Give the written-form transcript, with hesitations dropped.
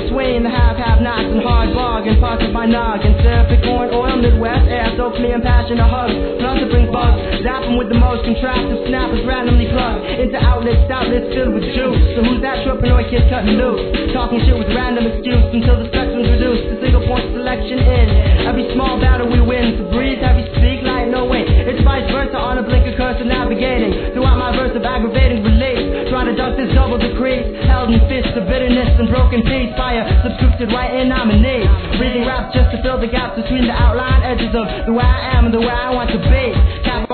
swaying the have-nots and hard bargain, parts of my noggin. Surfing corn oil, Midwest air soaks me and passion a hug. Plus to bring bugs, zapping with the most contractive snappers randomly plugged into outlets filled with juice. So who's that entrepreneur kid cutting loose? Talking shit with random excuse until the spectrum's reduced to single point selection in every small battle we win. To breathe, heavy speak like no way. It's vice versa on a blinker cursor navigating throughout my verse of aggravating relief. Trying to duck this double decrease, held in fists of bitterness and broken peace. Fire subscripted right in nominee. Breathing rap just to fill the gaps between the outline edges of the way I am and the way I want to be.